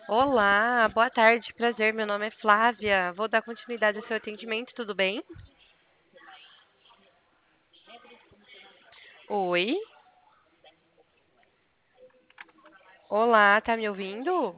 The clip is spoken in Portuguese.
Olá, boa tarde, prazer. Meu nome é Flávia. Vou dar continuidade ao seu atendimento, tudo bem? Oi? Olá, tá me ouvindo?